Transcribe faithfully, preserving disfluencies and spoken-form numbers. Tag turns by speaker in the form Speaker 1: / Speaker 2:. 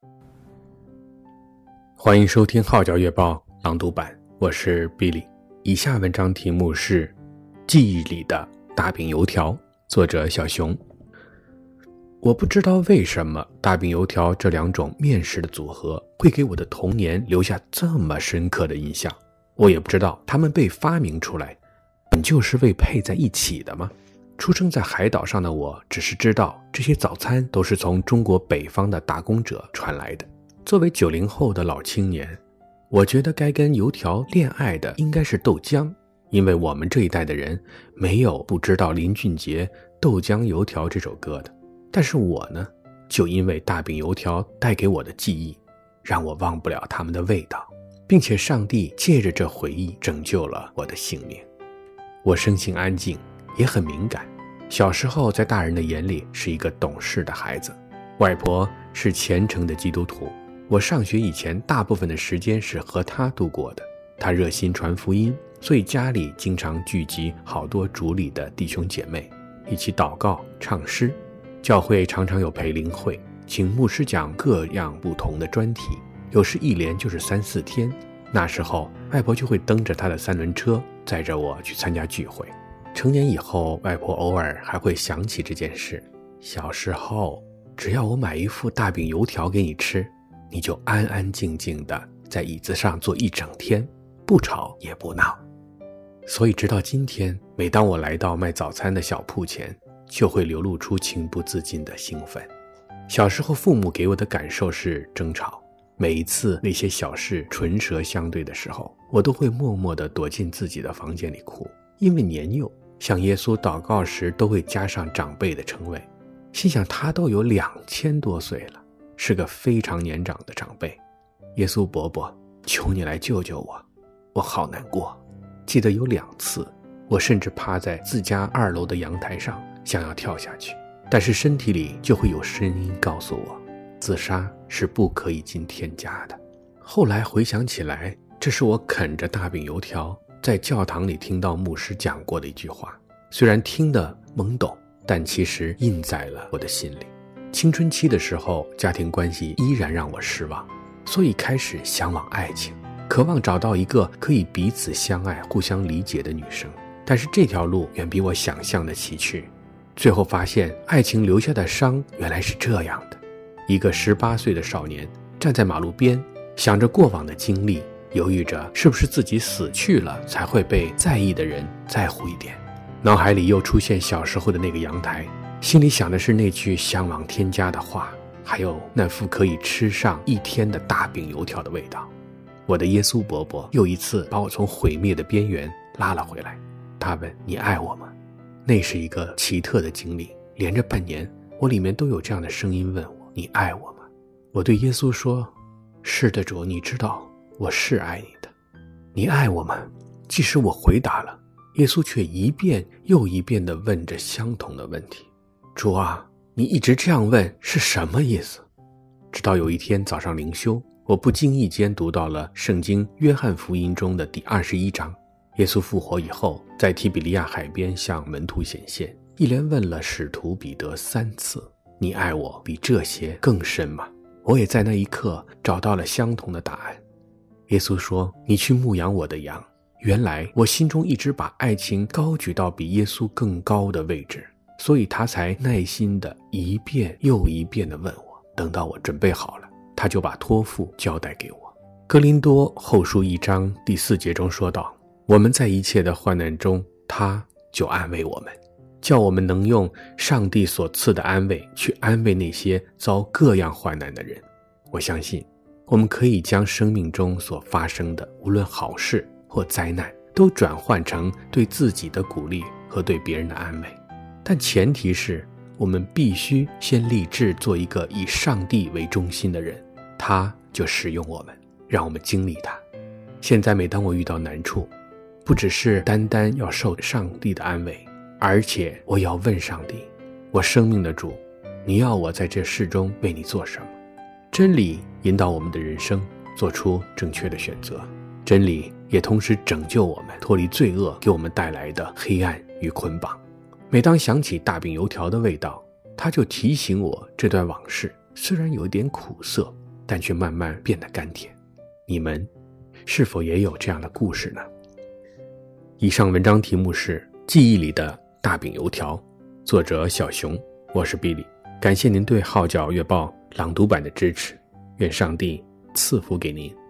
Speaker 1: 欢迎收听号角月报朗读版，我是 Billy。 以下文章题目是记忆里的大饼油条，作者小熊。我不知道为什么大饼油条这两种面食的组合会给我的童年留下这么深刻的印象。我也不知道它们被发明出来本就是为配在一起的吗？出生在海岛上的我只是知道这些早餐都是从中国北方的打工者传来的。作为九零后的老青年，我觉得该跟油条恋爱的应该是豆浆，因为我们这一代的人没有不知道林俊杰《豆浆油条》这首歌的。但是我呢，就因为大饼油条带给我的记忆，让我忘不了他们的味道，并且上帝借着这回忆拯救了我的性命。我生性安静，也很敏感，小时候在大人的眼里是一个懂事的孩子。外婆是虔诚的基督徒，我上学以前大部分的时间是和她度过的。她热心传福音，所以家里经常聚集好多主里的弟兄姐妹，一起祷告唱诗。教会常常有培灵会，请牧师讲各样不同的专题，有时一连就是三四天。那时候外婆就会蹬着她的三轮车载着我去参加聚会。成年以后，外婆偶尔还会想起这件事。小时候只要我买一副大饼油条给你吃，你就安安静静的在椅子上坐一整天，不吵也不闹。所以直到今天，每当我来到卖早餐的小铺前，就会流露出情不自禁的兴奋。小时候父母给我的感受是争吵，每一次那些小事唇舌相对的时候，我都会默默地躲进自己的房间里哭。因为年幼，向耶稣祷告时都会加上长辈的称谓，心想他都有两千多岁了，是个非常年长的长辈。耶稣伯伯，求你来救救我，我好难过。记得有两次，我甚至趴在自家二楼的阳台上想要跳下去，但是身体里就会有声音告诉我，自杀是不可以进天家的。后来回想起来，这是我啃着大饼油条在教堂里听到牧师讲过的一句话，虽然听得懵懂，但其实印在了我的心里。青春期的时候，家庭关系依然让我失望，所以开始向往爱情，渴望找到一个可以彼此相爱互相理解的女生。但是这条路远比我想象的崎岖，最后发现爱情留下的伤原来是这样的。一个十八岁的少年站在马路边，想着过往的经历，犹豫着是不是自己死去了才会被在意的人在乎一点。脑海里又出现小时候的那个阳台，心里想的是那句向往天家的话，还有那副可以吃上一天的大饼油条的味道。我的耶稣伯伯又一次把我从毁灭的边缘拉了回来。他问，你爱我吗？那是一个奇特的经历，连着半年我里面都有这样的声音问我，你爱我吗？我对耶稣说，是的主，你知道我是爱你的。你爱我吗？即使我回答了，耶稣却一遍又一遍地问着相同的问题。主啊，你一直这样问是什么意思？直到有一天早上灵修，我不经意间读到了圣经约翰福音中的第二十一章。耶稣复活以后，在提比利亚海边向门徒显现，一连问了使徒彼得三次，你爱我比这些更深吗？我也在那一刻找到了相同的答案。耶稣说，你去牧养我的羊。原来我心中一直把爱情高举到比耶稣更高的位置，所以他才耐心地一遍又一遍地问我。等到我准备好了，他就把托付交代给我。哥林多后书一章第四节中说道，我们在一切的患难中，他就安慰我们，叫我们能用上帝所赐的安慰去安慰那些遭各样患难的人。我相信我们可以将生命中所发生的无论好事或灾难都转换成对自己的鼓励和对别人的安慰，但前提是我们必须先立志做一个以上帝为中心的人，他就使用我们，让我们经历他。现在每当我遇到难处，不只是单单要受上帝的安慰，而且我要问上帝，我生命的主，你要我在这世中为你做什么？真理引导我们的人生做出正确的选择，真理也同时拯救我们脱离罪恶给我们带来的黑暗与捆绑。每当想起大饼油条的味道，它就提醒我这段往事虽然有点苦涩， 但却慢慢变得甘甜。你们是否也有这样的故事呢？以上文章题目是《记忆里的大饼油条》，作者小熊，我是比利。感谢您对号角月报朗读版的支持，愿上帝赐福给您。